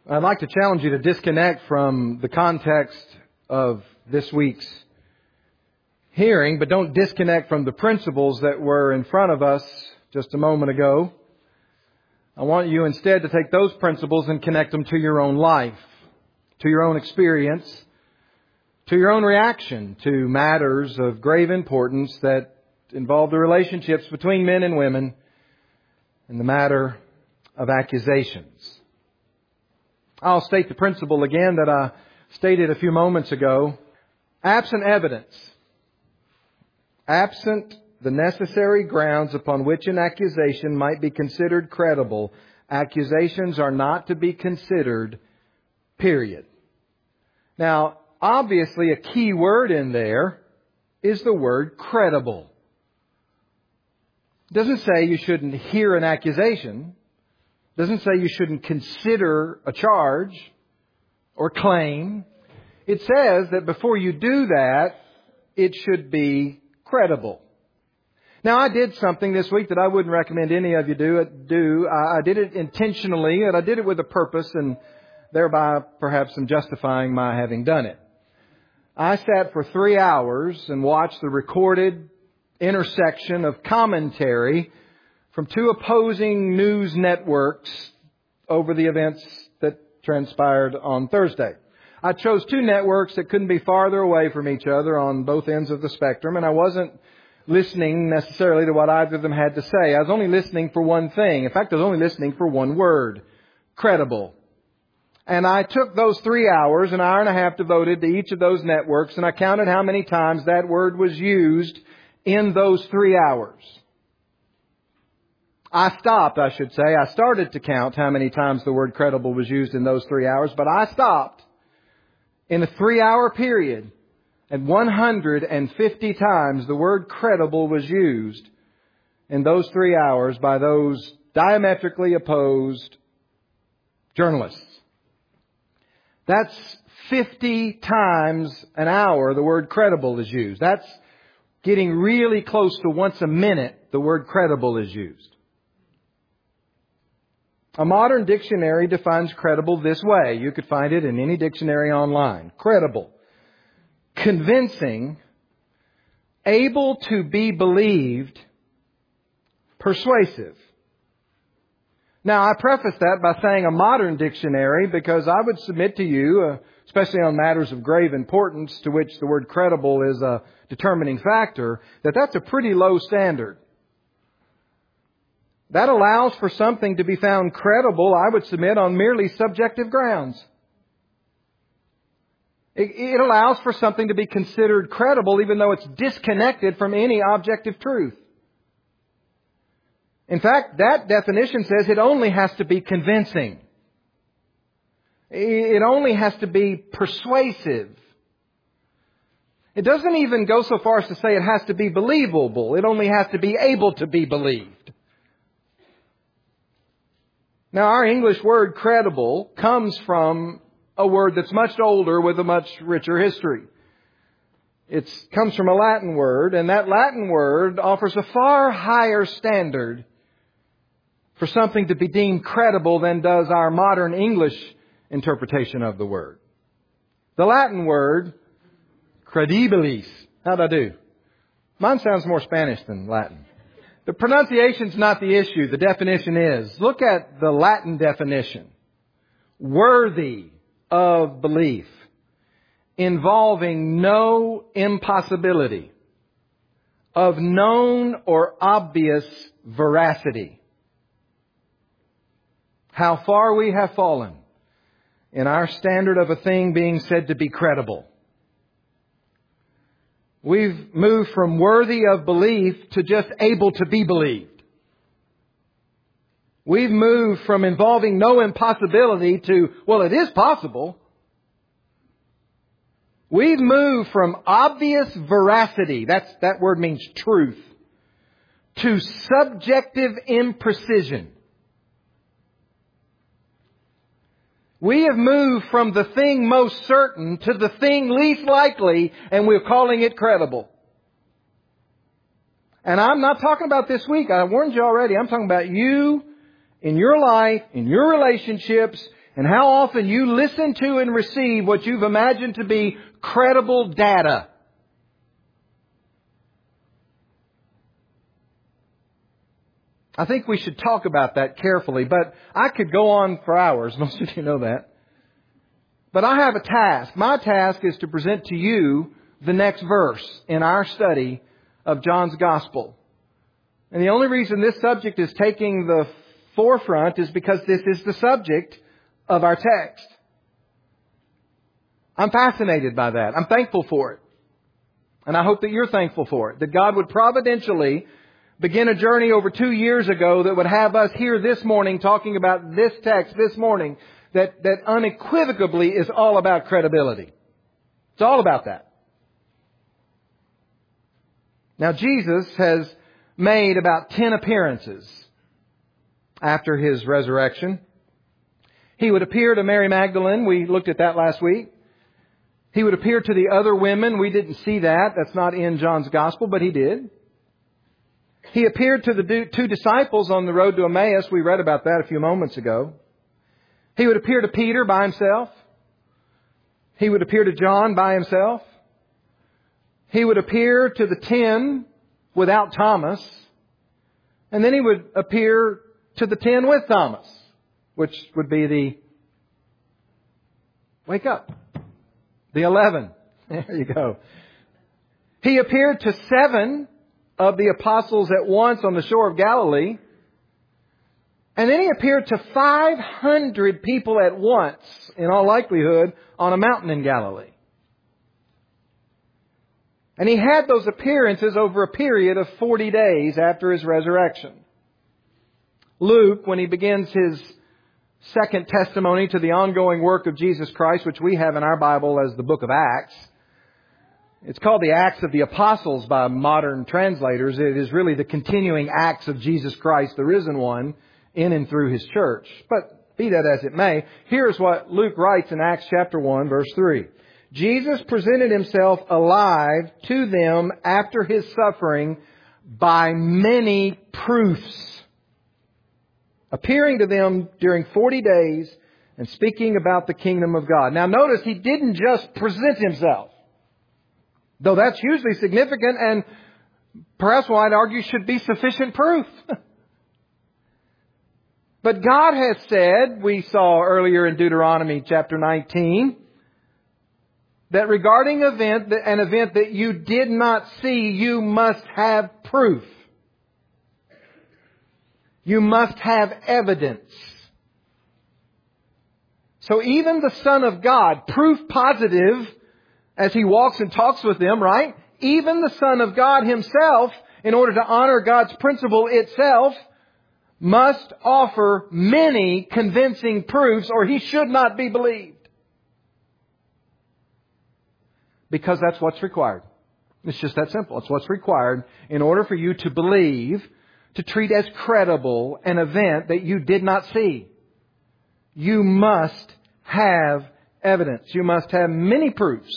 I'd like to challenge you to disconnect from the context of this week's hearing, but don't disconnect from the principles that were in front of us just a moment ago. I want you instead to take those principles and connect them to your own life, to your own experience, to your own reaction to matters of grave importance that involve the relationships between men and women and the matter of accusations. I'll state the principle again that I stated a few moments ago. Absent evidence, absent the necessary grounds upon which an accusation might be considered credible, accusations are not to be considered, period. Now, obviously a key word in there is the word credible. It doesn't say you shouldn't hear an accusation. It doesn't say you shouldn't consider a charge or claim. It says that before you do that, it should be credible. Now, I did something this week that I wouldn't recommend any of you do. I did it intentionally, and I did it with a purpose, and thereby perhaps I'm justifying my having done it. I sat for 3 hours and watched the recorded intersection of commentary from two opposing news networks over the events that transpired on Thursday. I chose two networks that couldn't be farther away from each other on both ends of the spectrum, and I wasn't listening necessarily to what either of them had to say. I was only listening for one thing. In fact, I was only listening for one word: credible. And I took those 3 hours, an hour and a half devoted to each of those networks, and I counted how many times that word was used in those 3 hours. I started to count how many times the word credible was used in those 3 hours, but I stopped in a 3-hour period at 150 times the word credible was used in those 3 hours by those diametrically opposed journalists. That's 50 times an hour the word credible is used. That's getting really close to once a minute the word credible is used. A modern dictionary defines credible this way. You could find it in any dictionary online. Credible: convincing, able to be believed, persuasive. Now, I preface that by saying a modern dictionary because I would submit to you, especially on matters of grave importance to which the word credible is a determining factor, that that's a pretty low standard. That allows for something to be found credible, I would submit, on merely subjective grounds. It allows for something to be considered credible even though it's disconnected from any objective truth. In fact, that definition says it only has to be convincing. It only has to be persuasive. It doesn't even go so far as to say it has to be believable. It only has to be able to be believed. Now, our English word credible comes from a word that's much older with a much richer history. It comes from a Latin word, and that Latin word offers a far higher standard for something to be deemed credible than does our modern English interpretation of the word. The Latin word, credibilis. How'd I do? Mine sounds more Spanish than Latin. The pronunciation's not the issue. The definition is. Look at the Latin definition. Worthy of belief, involving no impossibility, of known or obvious veracity. How far we have fallen in our standard of a thing being said to be credible. We've moved from worthy of belief to just able to be believed. We've moved from involving no impossibility to, well, it is possible. We've moved from obvious veracity, that word means truth, to subjective imprecision. We have moved from the thing most certain to the thing least likely, and we're calling it credible. And I'm not talking about this week. I warned you already. I'm talking about you in your life, in your relationships, And how often you listen to and receive what you've imagined to be credible data. I think we should talk about that carefully, but I could go on for hours. Most of you know that. But I have a task. My task is to present to you the next verse in our study of John's Gospel. And the only reason this subject is taking the forefront is because this is the subject of our text. I'm fascinated by that. I'm thankful for it. And I hope that you're thankful for it. That God would providentially begin a journey over 2 years ago that would have us here this morning talking about this text this morning that unequivocally is all about credibility. It's all about that. Now, Jesus has made about 10 appearances after His resurrection. He would appear to Mary Magdalene. We looked at that last week. He would appear to the other women. We didn't see that. That's not in John's Gospel, but He did. He appeared to the 2 disciples on the road to Emmaus. We read about that a few moments ago. He would appear to Peter by himself. He would appear to John by himself. He would appear to the 10 without Thomas. And then He would appear to the 10 with Thomas, which would be the, wake up, the 11. There you go. He appeared to 7 of the apostles at once on the shore of Galilee. And then He appeared to 500 people at once, in all likelihood, on a mountain in Galilee. And He had those appearances over a period of 40 days after His resurrection. Luke, when he begins his second testimony to the ongoing work of Jesus Christ, which we have in our Bible as the book of Acts, it's called the Acts of the Apostles by modern translators. It is really the continuing acts of Jesus Christ, the risen one, in and through His church. But be that as it may, here's what Luke writes in Acts chapter 1, verse 3. Jesus presented Himself alive to them after His suffering by many proofs, appearing to them during 40 days and speaking about the kingdom of God. Now notice He didn't just present Himself, though that's hugely significant and perhaps what I'd argue should be sufficient proof. But God has said, we saw earlier in Deuteronomy chapter 19, that regarding an event that you did not see, you must have proof. You must have evidence. So even the Son of God, proof positive, as He walks and talks with them, right? Even the Son of God Himself, in order to honor God's principle itself, must offer many convincing proofs or He should not be believed. Because that's what's required. It's just that simple. It's what's required in order for you to believe, to treat as credible an event that you did not see. You must have evidence. You must have many proofs.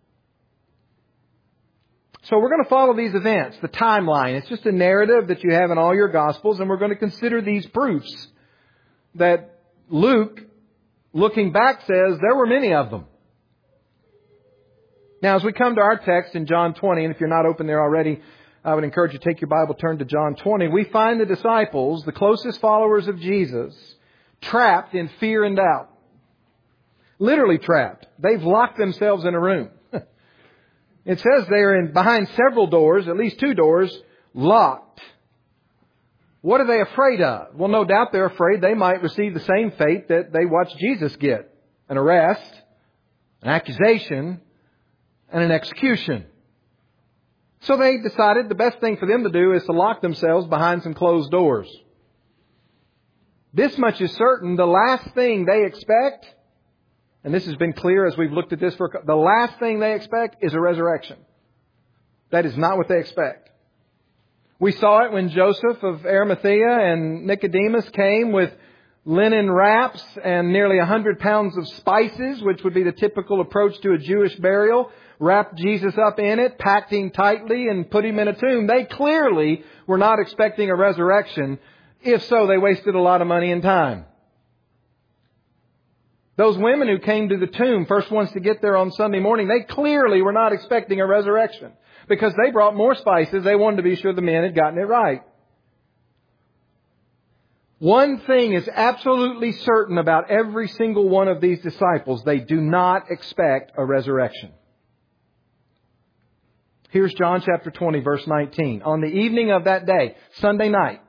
So we're going to follow these events, the timeline. It's just a narrative that you have in all your Gospels, and we're going to consider these proofs that Luke, looking back, says there were many of them. Now, as we come to our text in John 20, and if you're not open there already, I would encourage you to take your Bible, turn to John 20. We find the disciples, the closest followers of Jesus, trapped in fear and doubt. Literally trapped. They've locked themselves in a room. It says they're behind several doors, at least 2 doors, locked. What are they afraid of? Well, no doubt they're afraid they might receive the same fate that they watched Jesus get. An arrest, an accusation, and an execution. So they decided the best thing for them to do is to lock themselves behind some closed doors. This much is certain, the last thing they expect, and this has been clear as we've looked at this, the last thing they expect is a resurrection. That is not what they expect. We saw it when Joseph of Arimathea and Nicodemus came with linen wraps and nearly 100 pounds of spices, which would be the typical approach to a Jewish burial, wrapped Jesus up in it, packed Him tightly, and put Him in a tomb. They clearly were not expecting a resurrection. If so, they wasted a lot of money and time. Those women who came to the tomb, first ones to get there on Sunday morning, they clearly were not expecting a resurrection because they brought more spices. They wanted to be sure the men had gotten it right. One thing is absolutely certain about every single one of these disciples. They do not expect a resurrection. Here's John chapter 20, verse 19. On the evening of that day, Sunday night,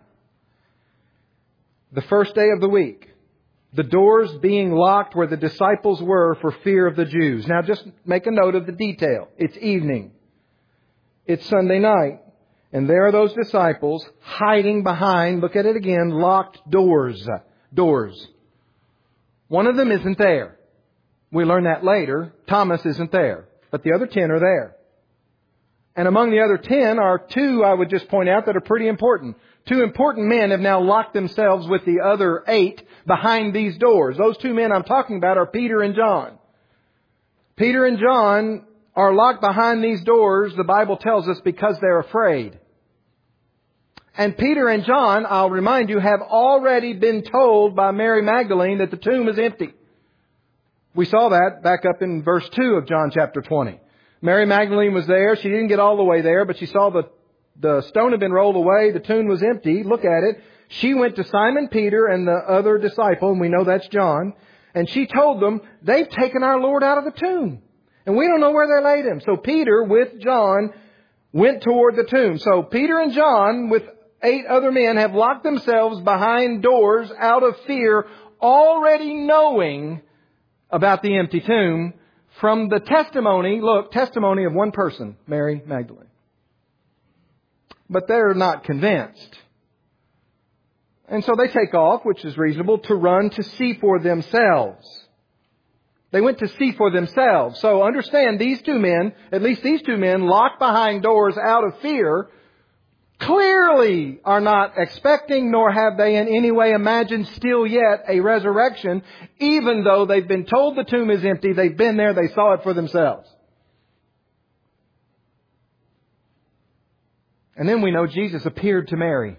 the first day of the week, the doors being locked where the disciples were for fear of the Jews. Now just make a note of the detail. It's evening. It's Sunday night. And there are those disciples hiding behind, look at it again, locked doors. Doors. One of them isn't there. We learn that later. Thomas isn't there. But the other 10 are there. And among the other 10 are two, I would just point out, that are pretty important. Two important men have now locked themselves with the other 8 behind these doors. Those 2 men I'm talking about are Peter and John. Peter and John are locked behind these doors, the Bible tells us, because they're afraid. And Peter and John, I'll remind you, have already been told by Mary Magdalene that the tomb is empty. We saw that back up in verse 2 of John chapter 20. Mary Magdalene was there. She didn't get all the way there, but she saw the stone had been rolled away. The tomb was empty. Look at it. She went to Simon Peter and the other disciple, and we know that's John, and she told them, they've taken our Lord out of the tomb, and we don't know where they laid Him. So Peter, with John, went toward the tomb. So Peter and John, with 8 other men, have locked themselves behind doors out of fear, already knowing about the empty tomb from the testimony of one person, Mary Magdalene. But they're not convinced. And so they take off, which is reasonable, to run to see for themselves. They went to see for themselves. So understand, these 2 men, at least these 2 men, locked behind doors out of fear, clearly are not expecting, nor have they in any way imagined still yet a resurrection, even though they've been told the tomb is empty. They've been there. They saw it for themselves. And then we know Jesus appeared to Mary.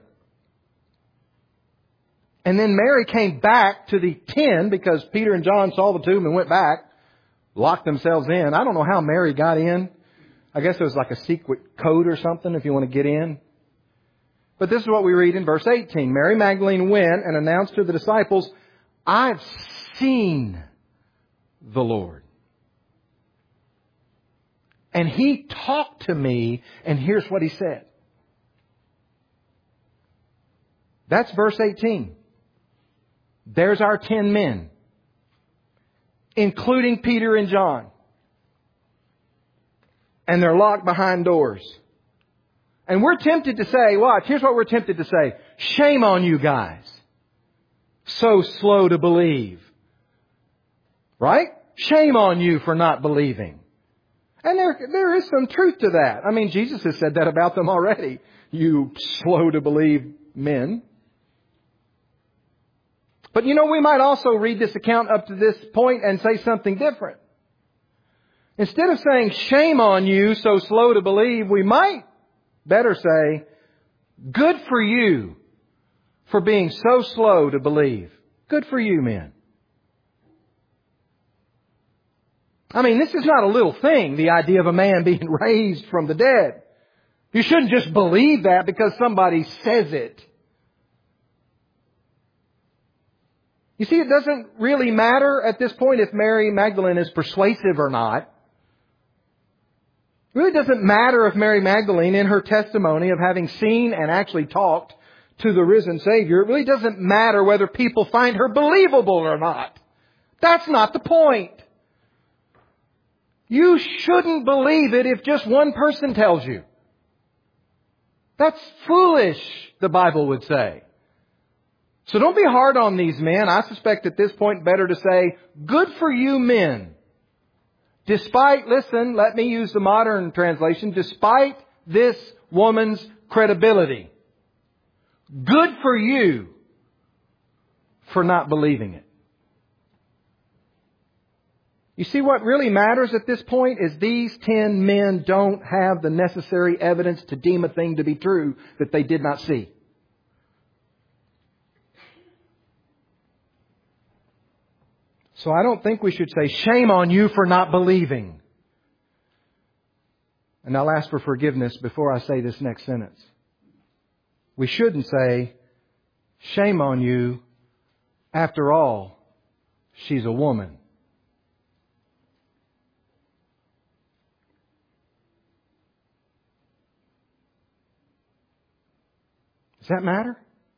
And then Mary came back to the 10 because Peter and John saw the tomb and went back, locked themselves in. I don't know how Mary got in. I guess it was like a secret code or something if you want to get in. But this is what we read in verse 18. Mary Magdalene went and announced to the disciples, I've seen the Lord. And He talked to me, and here's what He said. That's verse 18. There's our 10 men, including Peter and John. And they're locked behind doors. And we're tempted to say, watch, here's what we're tempted to say. Shame on you guys. So slow to believe. Right? Shame on you for not believing. And there is some truth to that. I mean, Jesus has said that about them already. You slow to believe men. But you know, we might also read this account up to this point and say something different. Instead of saying, shame on you, so slow to believe, we might better say, good for you for being so slow to believe. Good for you, men. I mean, this is not a little thing, the idea of a man being raised from the dead. You shouldn't just believe that because somebody says it. You see, it doesn't really matter at this point if Mary Magdalene is persuasive or not. It really doesn't matter if Mary Magdalene, in her testimony of having seen and actually talked to the risen Savior, it really doesn't matter whether people find her believable or not. That's not the point. You shouldn't believe it if just one person tells you. That's foolish, the Bible would say. So don't be hard on these men. I suspect at this point better to say, good for you men. Despite, listen, let me use the modern translation, despite this woman's credibility. Good for you for not believing it. You see, what really matters at this point is these 10 men don't have the necessary evidence to deem a thing to be true that they did not see. So I don't think we should say, shame on you for not believing. And I'll ask for forgiveness before I say this next sentence. We shouldn't say, shame on you. After all, she's a woman. Does that matter?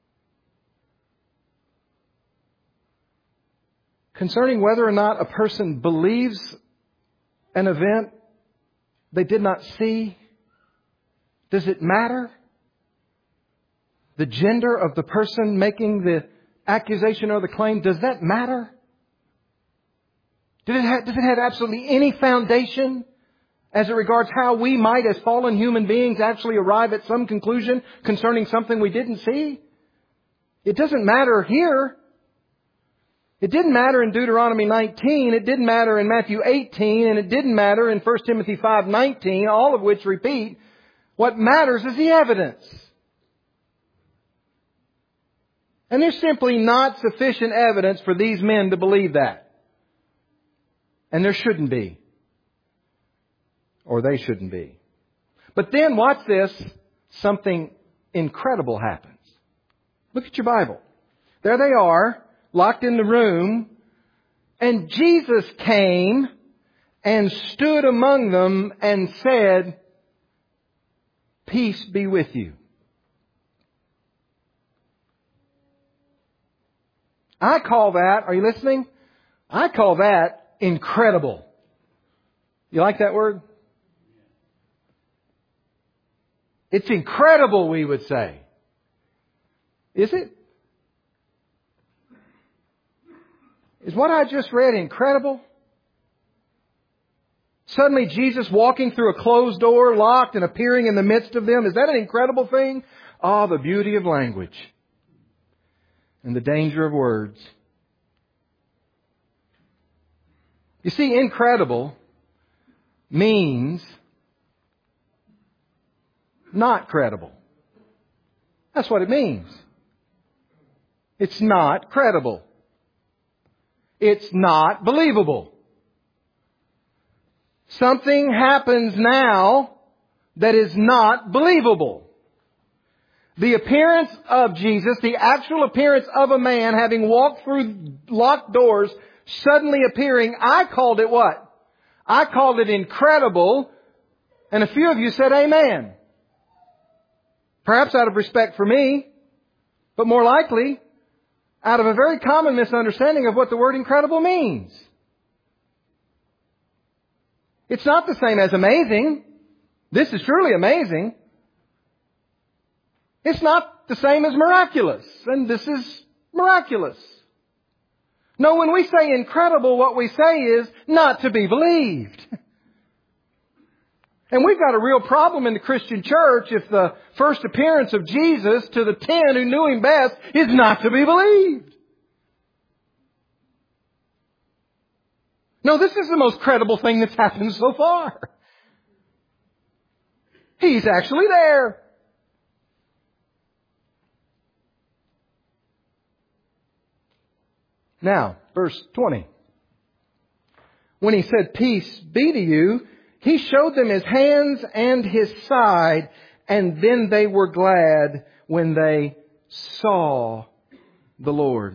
Concerning whether or not a person believes an event they did not see, does it matter? The gender of the person making the accusation or the claim, does that matter? Does it have absolutely any foundation as it regards how we might, as fallen human beings, actually arrive at some conclusion concerning something we didn't see? It doesn't matter here. It didn't matter in Deuteronomy 19, it didn't matter in Matthew 18, and it didn't matter in 1 Timothy 5:19, all of which repeat, what matters is the evidence. And there's simply not sufficient evidence for these men to believe that. And there shouldn't be. Or they shouldn't be. But then, watch this, something incredible happens. Look at your Bible. There they are, locked in the room, and Jesus came and stood among them and said, "Peace be with you." I call that, are you listening? I call that incredible. You like that word? It's incredible, we would say. Is it? Is what I just read incredible? Suddenly Jesus walking through a closed door, locked and appearing in the midst of them. Is that an incredible thing? Oh, the beauty of language. And the danger of words. You see, incredible means not credible. That's what it means. It's not credible. It's not believable. Something happens now that is not believable. The appearance of Jesus, the actual appearance of a man having walked through locked doors, suddenly appearing, I called it what? I called it incredible, and a few of you said amen. Perhaps out of respect for me, but more likely out of a very common misunderstanding of what the word incredible means. It's not the same as amazing. This is truly amazing. It's not the same as miraculous, and this is miraculous. No, when we say incredible, what we say is not to be believed. And we've got a real problem in the Christian church if the first appearance of Jesus to the 10 who knew Him best is not to be believed. No, this is the most credible thing that's happened so far. He's actually there. Now, verse 20. When He said, "Peace be to you," He showed them His hands and His side, and then they were glad when they saw the Lord.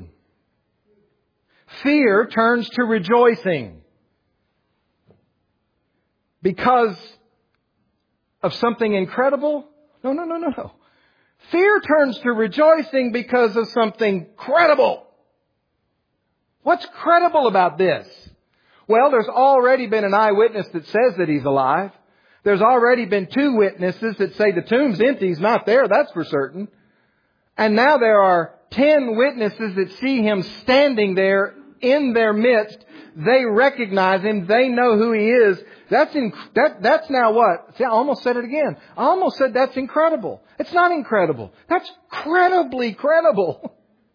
Fear turns to rejoicing because of something incredible? No. Fear turns to rejoicing because of something credible. What's credible about this? Well, there's already been an eyewitness that says that He's alive. There's already been 2 witnesses that say the tomb's empty, He's not there, that's for certain. And now there are 10 witnesses that see Him standing there in their midst. They recognize Him. They know who He is. That's now what? See, I almost said it again. I almost said that's incredible. It's not incredible. That's credibly credible.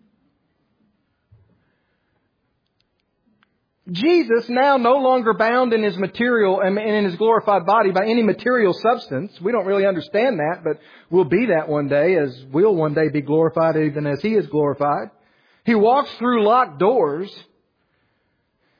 Jesus, now no longer bound in His material and in His glorified body by any material substance. We don't really understand that, but we'll be that one day, as we'll one day be glorified even as He is glorified. He walks through locked doors.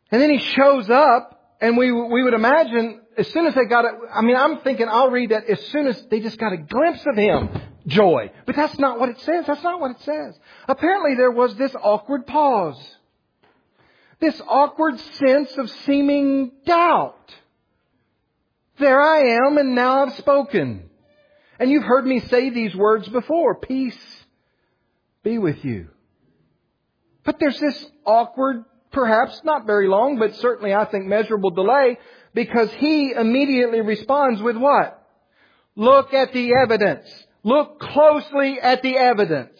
And then He shows up, and we would imagine as soon as they got it, I'm thinking I'll read that as soon as they just got a glimpse of Him, joy. But that's not what it says. That's not what it says. Apparently there was this awkward pause. This awkward sense of seeming doubt. There I am, and now I've spoken. And you've heard me say these words before. Peace be with you. But there's this awkward, perhaps not very long, but certainly I think measurable delay, because He immediately responds with what? Look at the evidence. Look closely at the evidence.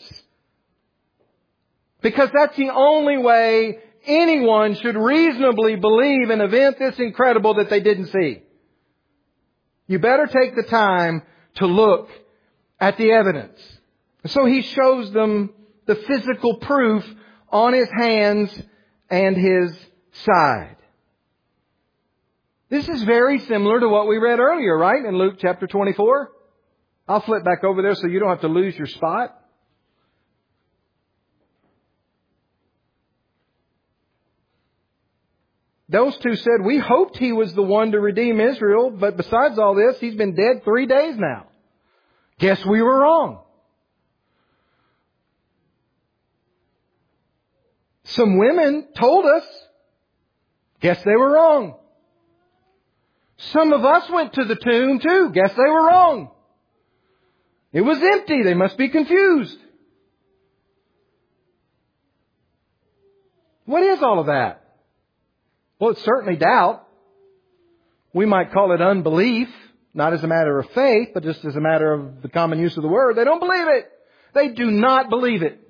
Because that's the only way anyone should reasonably believe an event this incredible that they didn't see. You better take the time to look at the evidence. So He shows them the physical proof on His hands and His side. This is very similar to what we read earlier, right? In Luke chapter 24. I'll flip back over there so you don't have to lose your spot. Those two said, we hoped He was the one to redeem Israel, but besides all this, He's been dead 3 days now. Guess we were wrong. Some women told us. Guess they were wrong. Some of us went to the tomb too. Guess they were wrong. It was empty. They must be confused. What is all of that? Well, it's certainly doubt. We might call it unbelief, not as a matter of faith, but just as a matter of the common use of the word. They don't believe it. They do not believe it.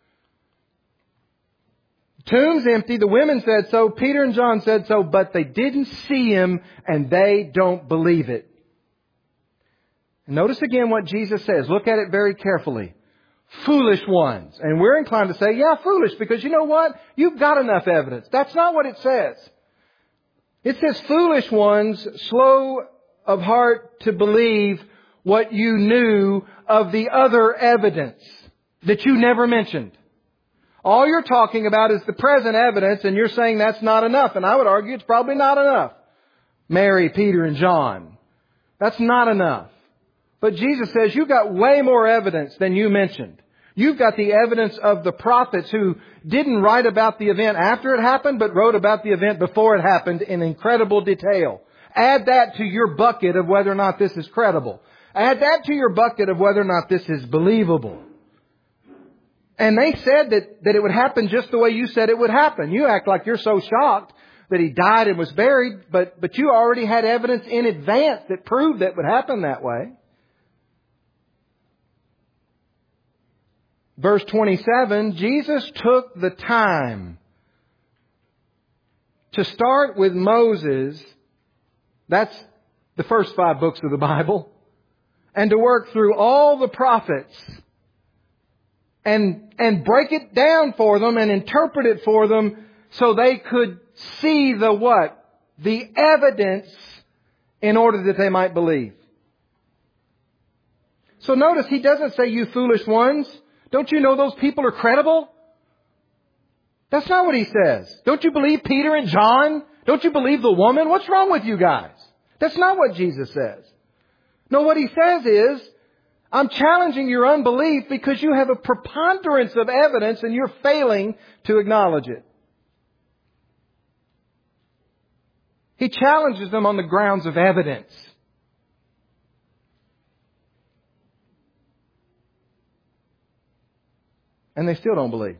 The tomb's empty. The women said so. Peter and John said so, but they didn't see Him and they don't believe it. And notice again what Jesus says. Look at it very carefully. Foolish ones. And we're inclined to say, yeah, foolish, because you know what? You've got enough evidence. That's not what it says. It says, foolish ones, slow of heart to believe what you knew of the other evidence that you never mentioned. All you're talking about is the present evidence, and you're saying that's not enough. And I would argue it's probably not enough. Mary, Peter, and John. That's not enough. But Jesus says you've got way more evidence than you mentioned. You've got the evidence of the prophets who didn't write about the event after it happened, but wrote about the event before it happened in incredible detail. Add that to your bucket of whether or not this is credible. Add that to your bucket of whether or not this is believable. And they said that it would happen just the way you said it would happen. You act like you're so shocked that He died and was buried, but you already had evidence in advance that proved that it would happen that way. Verse 27, Jesus took the time to start with Moses. That's the first 5 books of the Bible. And to work through all the prophets and break it down for them and interpret it for them so they could see the what? The evidence in order that they might believe. So notice He doesn't say, you foolish ones. Don't you know those people are credible? That's not what He says. Don't you believe Peter and John? Don't you believe the woman? What's wrong with you guys? That's not what Jesus says. No, what He says is, I'm challenging your unbelief because you have a preponderance of evidence and you're failing to acknowledge it. He challenges them on the grounds of evidence. And they still don't believe.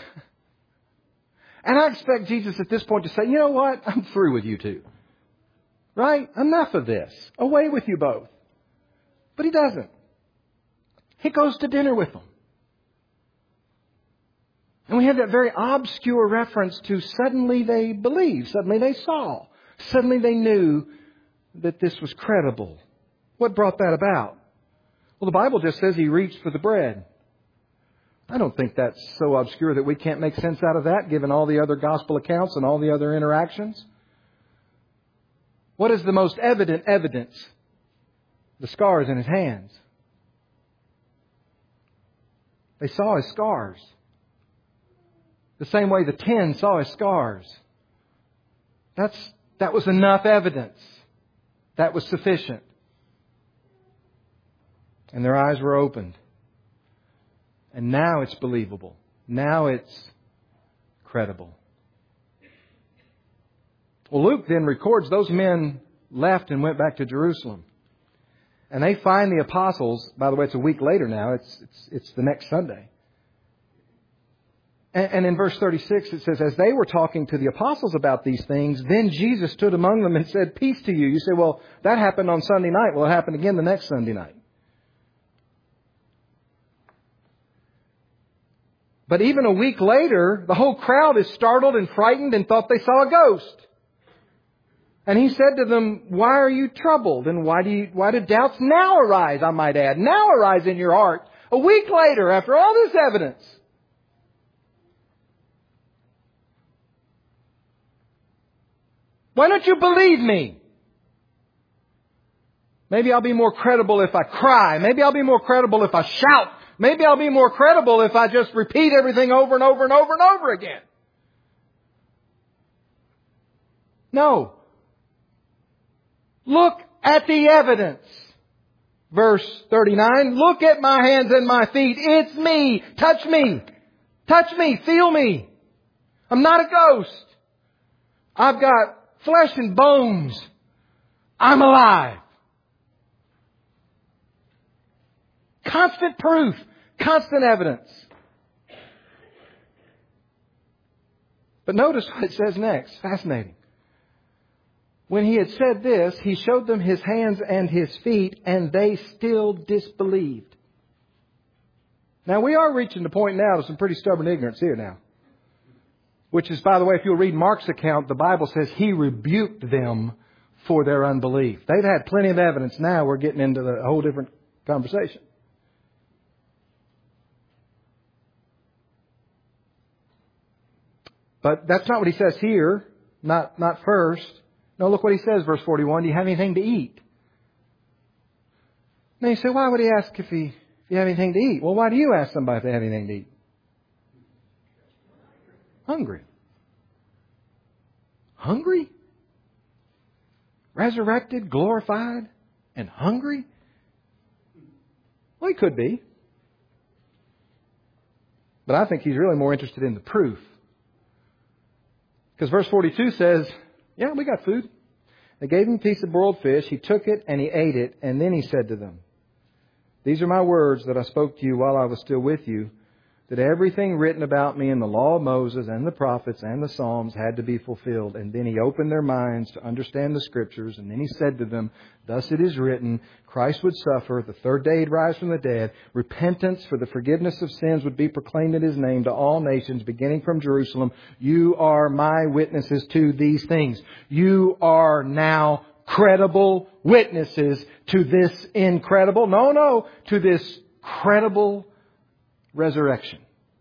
And I expect Jesus at this point to say, you know what? I'm through with you two. Right? Enough of this. Away with you both. But He doesn't. He goes to dinner with them. And we have that very obscure reference to suddenly they believed. Suddenly they saw. Suddenly they knew that this was credible. What brought that about? Well, the Bible just says He reached for the bread. I don't think that's so obscure that we can't make sense out of that, given all the other gospel accounts and all the other interactions. What is the most evident evidence? The scars in His hands. They saw His scars. The same way the 10 saw His scars. That was enough evidence. That was sufficient. And their eyes were opened. And now it's believable. Now it's credible. Well, Luke then records those men left and went back to Jerusalem. And they find the apostles. By the way, it's a week later now. It's the next Sunday. And in verse 36 it says, as they were talking to the apostles about these things, then Jesus stood among them and said, peace to you. You say, well, that happened on Sunday night. Well, it happened again the next Sunday night. But even a week later, the whole crowd is startled and frightened and thought they saw a ghost. And he said to them, why are you troubled? And why do doubts now arise, I might add, now arise in your heart? A week later, after all this evidence. Why don't you believe me? Maybe I'll be more credible if I cry. Maybe I'll be more credible if I shout. Maybe I'll be more credible if I just repeat everything over and over and over and over again. No. Look at the evidence. Verse 39, look at my hands and my feet. It's me. Touch me. Touch me. Feel me. I'm not a ghost. I've got flesh and bones. I'm alive. Constant proof. Constant evidence. But notice what it says next. Fascinating. When he had said this, he showed them his hands and his feet, and they still disbelieved. Now, we are reaching the point now of some pretty stubborn ignorance here now. Which is, by the way, if you'll read Mark's account, the Bible says he rebuked them for their unbelief. They've had plenty of evidence. Now we're getting into a whole different conversation. But that's not what he says here. Not first. No, look what he says, verse 41. Do you have anything to eat? Now you say, why would he ask if you have anything to eat? Well, why do you ask somebody if they have anything to eat? Hungry. Hungry? Resurrected, glorified, and hungry? Well, he could be. But I think he's really more interested in the proof. Because verse 42 says, yeah, we got food. They gave him a piece of broiled fish. He took it and he ate it. And then he said to them, these are my words that I spoke to you while I was still with you, that everything written about me in the law of Moses and the prophets and the Psalms had to be fulfilled. And then he opened their minds to understand the Scriptures. And then he said to them, thus it is written, Christ would suffer, the third day he'd rise from the dead, repentance for the forgiveness of sins would be proclaimed in his name to all nations, beginning from Jerusalem. You are my witnesses to these things. You are now credible witnesses to this to this credible resurrection.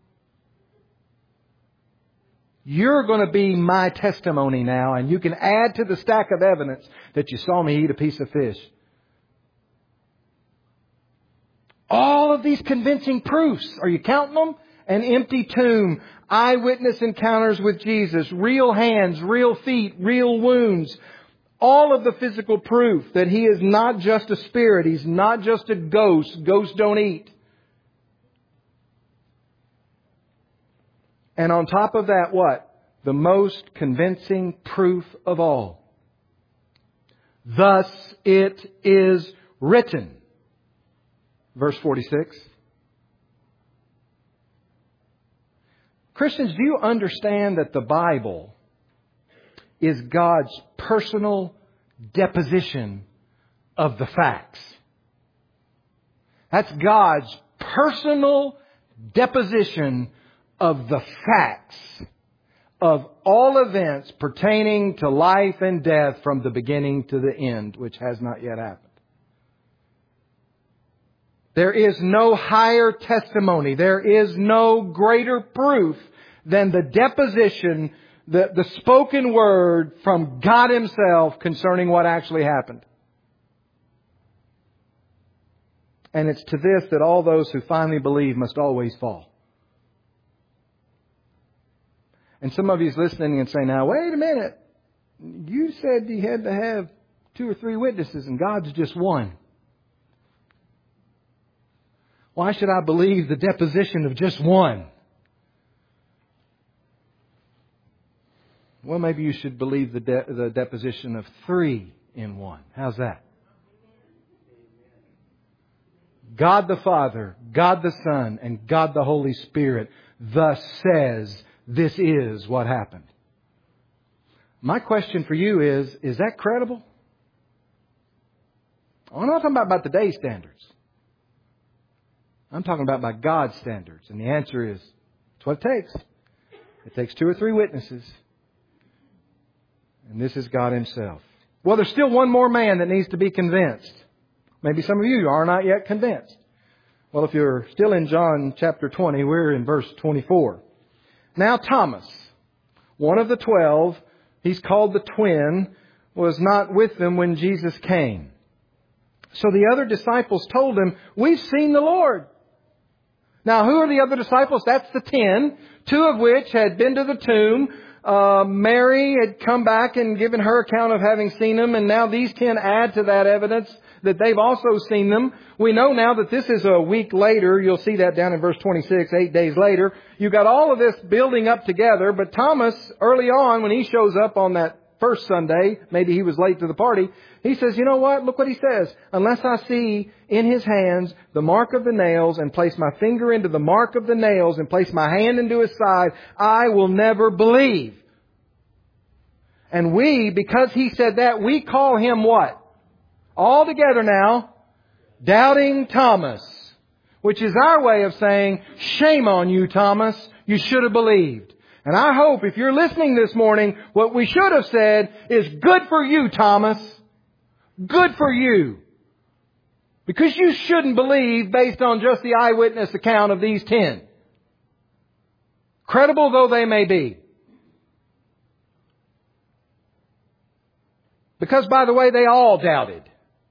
You're going to be my testimony now, and you can add to the stack of evidence that you saw me eat a piece of fish. All of these convincing proofs, are you counting them? An empty tomb, eyewitness encounters with Jesus, real hands, real feet, real wounds. All of the physical proof that he is not just a spirit, he's not just a ghost. Ghosts don't eat. And on top of that, what? The most convincing proof of all. Thus it is written. Verse 46. Christians, do you understand that the Bible is God's personal deposition of the facts? That's God's personal deposition of the facts of all events pertaining to life and death from the beginning to the end, which has not yet happened. There is no higher testimony. There is no greater proof than the deposition, the spoken word from God Himself concerning what actually happened. And it's to this that all those who finally believe must always fall. And some of you is listening and saying, now, wait a minute. you said you had to have 2 or 3 witnesses and God's just one. Why should I believe the deposition of just one? Well, maybe you should believe the deposition of 3 in 1. How's that? God the Father, God the Son, and God the Holy Spirit thus says this is what happened. My question for you is that credible? I'm not talking about today's standards. I'm talking about by God's standards. And the answer is, it's what it takes. It takes 2 or 3 witnesses. And this is God Himself. Well, there's still one more man that needs to be convinced. Maybe some of you are not yet convinced. Well, if you're still in John chapter 20, we're in verse 24. Now Thomas, one of the 12, he's called the twin, was not with them when Jesus came. So the other disciples told him, "We've seen the Lord." Now, who are the other disciples? That's the 10, 2 of which had been to the tomb. Mary had come back and given her account of having seen Him, and now these 10 add to that evidence that they've also seen them. We know now that this is a week later. You'll see that down in verse 26, 8 days later. You've got all of this building up together, but Thomas, early on, when he shows up on that first Sunday, maybe he was late to the party, he says, "You know what? Look what he says. Unless I see in His hands the mark of the nails and place my finger into the mark of the nails and place my hand into His side, I will never believe." And we, because he said that, we call him what? All together now, Doubting Thomas, which is our way of saying, shame on you, Thomas. You should have believed. And I hope if you're listening this morning, what we should have said is, good for you, Thomas. Good for you. Because you shouldn't believe based on just the eyewitness account of these 10. Credible though they may be. Because, by the way, they all doubted.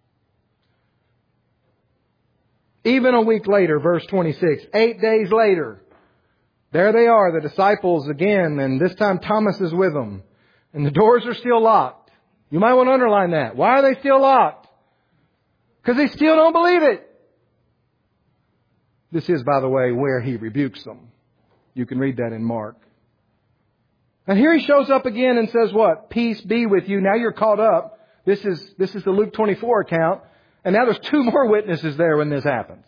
Even a week later, verse 26, 8 days later, there they are, the disciples again, and this time Thomas is with them. And the doors are still locked. You might want to underline that. Why are they still locked? Because they still don't believe it. This is, by the way, where He rebukes them. You can read that in Mark. And here He shows up again and says what? Peace be with you. Now you're caught up. This is the Luke 24 account. And now there's 2 more witnesses there when this happens.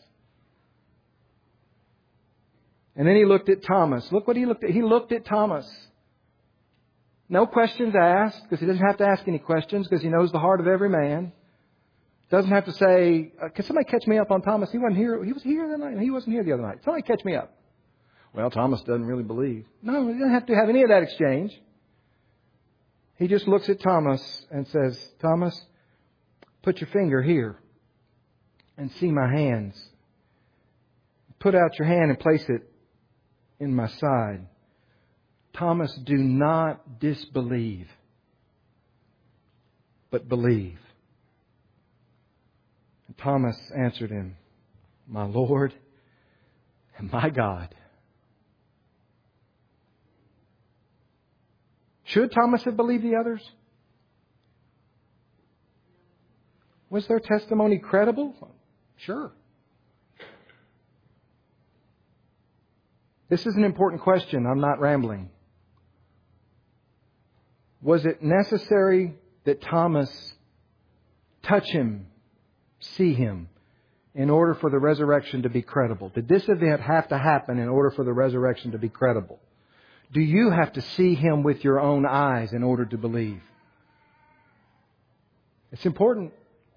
And then He looked at Thomas. Look what He looked at. He looked at Thomas. No questions asked, because He doesn't have to ask any questions, because He knows the heart of every man. Doesn't have to say, can somebody catch me up on Thomas? He wasn't here. He was here the night. He wasn't here the other night. Somebody catch me up. Well, Thomas doesn't really believe. No, He doesn't have to have any of that exchange. He just looks at Thomas and says, Thomas, put your finger here and see my hands. Put out your hand and place it in my side. Thomas, do not disbelieve, but believe. And Thomas answered Him, my Lord and my God. Should Thomas have believed the others? Was their testimony credible? Sure. This is an important question. I'm not rambling. Was it necessary that Thomas touch Him, see Him, in order for the resurrection to be credible? Did this event have to happen in order for the resurrection to be credible? Do you have to see Him with your own eyes in order to believe? It's important.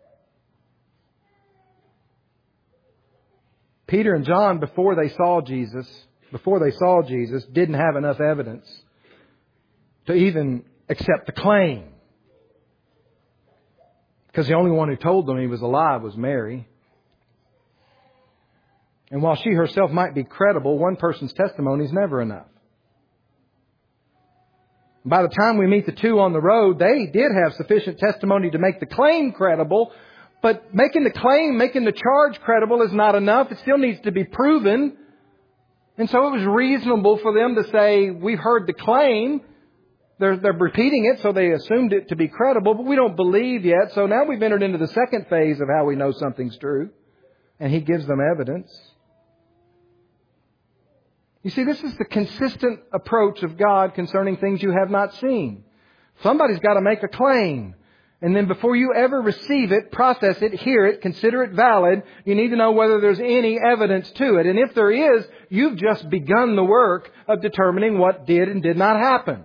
Peter and John, before they saw Jesus, didn't have enough evidence to even accept the claim. Because the only one who told them He was alive was Mary. And while she herself might be credible, one person's testimony is never enough. By the time we meet the 2 on the road, they did have sufficient testimony to make the claim credible. But making the claim, making the charge credible is not enough. It still needs to be proven. And so it was reasonable for them to say, we've heard the claim, They're repeating it, so they assumed it to be credible, but we don't believe yet. So now we've entered into the second phase of how we know something's true. And He gives them evidence. You see, this is the consistent approach of God concerning things you have not seen. Somebody's got to make a claim. And then before you ever receive it, process it, hear it, consider it valid, you need to know whether there's any evidence to it. And if there is, you've just begun the work of determining what did and did not happen.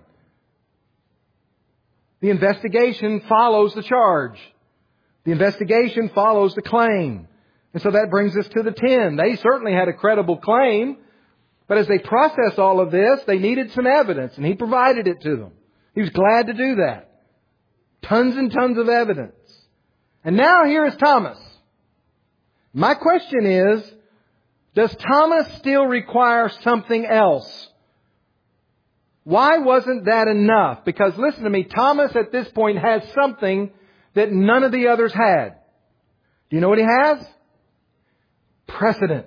The investigation follows the charge. The investigation follows the claim. And so that brings us to the 10. They certainly had a credible claim, but as they processed all of this, they needed some evidence, and He provided it to them. He was glad to do that. Tons and tons of evidence. And now here is Thomas. My question is, does Thomas still require something else? Why wasn't that enough? Because listen to me, Thomas at this point has something that none of the others had. Do you know what he has? Precedent.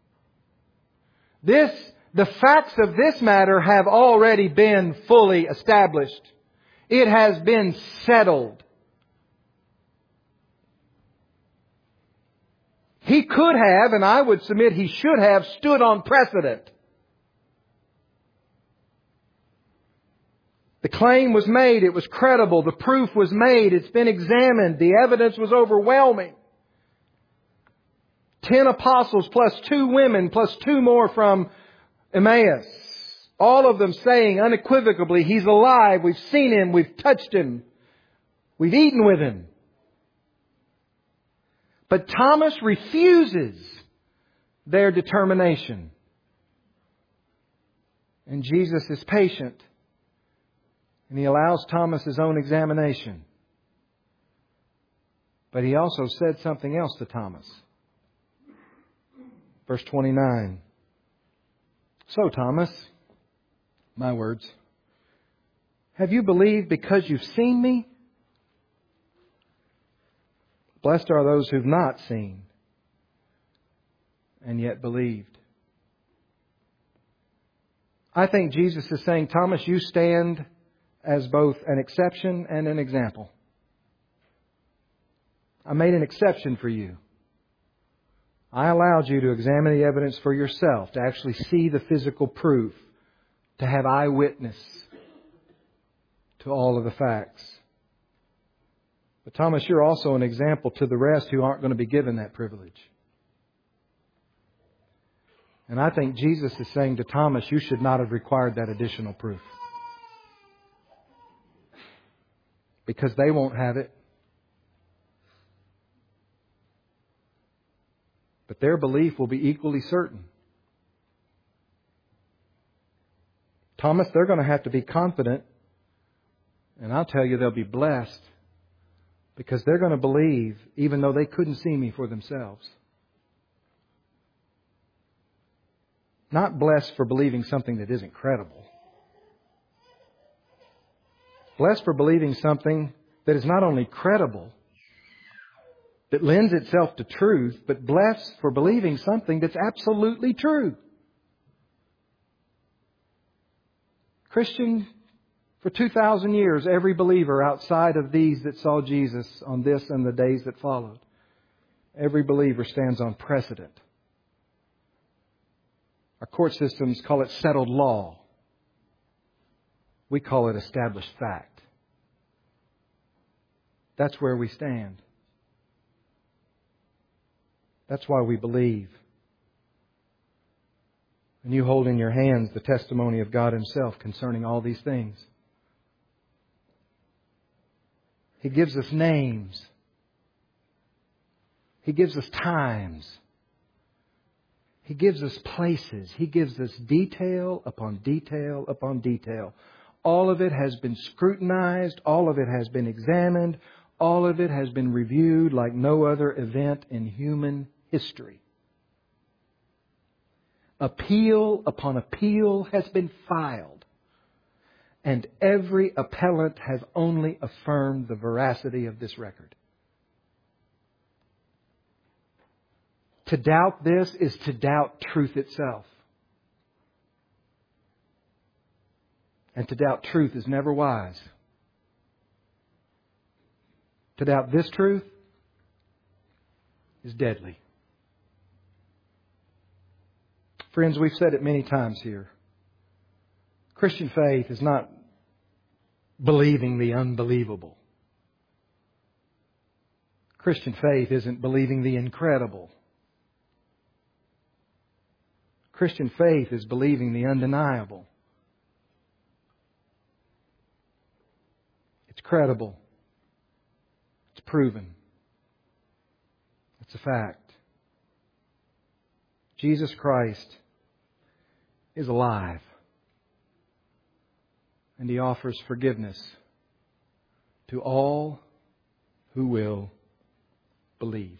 The facts of this matter have already been fully established. It has been settled. He could have, and I would submit he should have, stood on precedent. The claim was made. It was credible. The proof was made. It's been examined. The evidence was overwhelming. 10 apostles plus 2 women plus 2 more from Emmaus. All of them saying unequivocally, He's alive. We've seen Him. We've touched Him. We've eaten with Him. But Thomas refuses their determination. And Jesus is patient. And He allows Thomas his own examination. But He also said something else to Thomas. Verse 29. So, Thomas, my words, have you believed because you've seen Me? Blessed are those who've not seen and yet believed. I think Jesus is saying, Thomas, you stand as both an exception and an example. I made an exception for you. I allowed you to examine the evidence for yourself, to actually see the physical proof, to have eyewitness to all of the facts. But Thomas, you're also an example to the rest who aren't going to be given that privilege. And I think Jesus is saying to Thomas, you should not have required that additional proof. Because they won't have it. But their belief will be equally certain. Thomas, they're going to have to be confident. And I'll tell you, they'll be blessed. Because they're going to believe even though they couldn't see Me for themselves. Not blessed for believing something that isn't credible. Blessed for believing something that is not only credible, that lends itself to truth, but blessed for believing something that's absolutely true. Christian, for 2,000 years, every believer outside of these that saw Jesus on this and the days that followed, every believer stands on precedent. Our court systems call it settled law. We call it established fact. That's where we stand. That's why we believe. And you hold in your hands the testimony of God Himself concerning all these things. He gives us names. He gives us times. He gives us places. He gives us detail upon detail upon detail. All of it has been scrutinized. All of it has been examined. All of it has been reviewed like no other event in human history. Appeal upon appeal has been filed. And every appellant has only affirmed the veracity of this record. To doubt this is to doubt truth itself. And to doubt truth is never wise. To doubt this truth is deadly. Friends, we've said it many times here. Christian faith is not believing the unbelievable. Christian faith isn't believing the incredible. Christian faith is believing the undeniable. It's credible. It's proven. It's a fact. Jesus Christ is alive. And He offers forgiveness to all who will believe.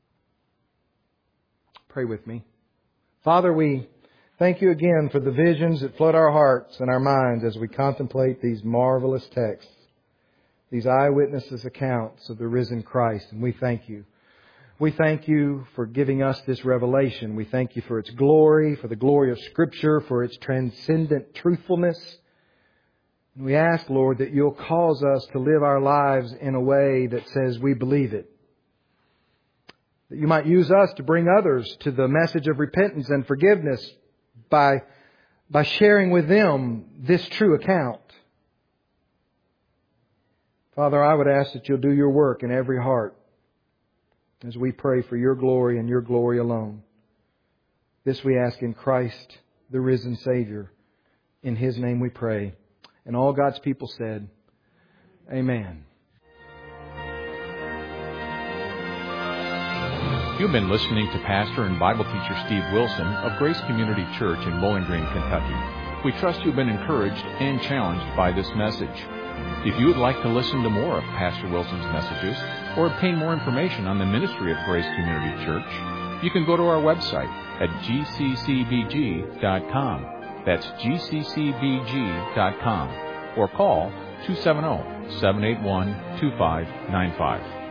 Pray with me. Father, we thank You again for the visions that flood our hearts and our minds as we contemplate these marvelous texts, these eyewitnesses' accounts of the risen Christ. And we thank You. We thank You for giving us this revelation. We thank You for its glory, for the glory of Scripture, for its transcendent truthfulness. And we ask, Lord, that You'll cause us to live our lives in a way that says we believe it. That You might use us to bring others to the message of repentance and forgiveness by sharing with them this true account. Father, I would ask that You'll do Your work in every heart as we pray for Your glory and Your glory alone. This we ask in Christ, the risen Savior. In His name we pray. And all God's people said, Amen. You've been listening to Pastor and Bible teacher Steve Wilson of Grace Community Church in Bowling Green, Kentucky. We trust you've been encouraged and challenged by this message. If you would like to listen to more of Pastor Wilson's messages or obtain more information on the ministry of Grace Community Church, you can go to our website at gccbg.com. That's gccbg.com. Or call 270-781-2595.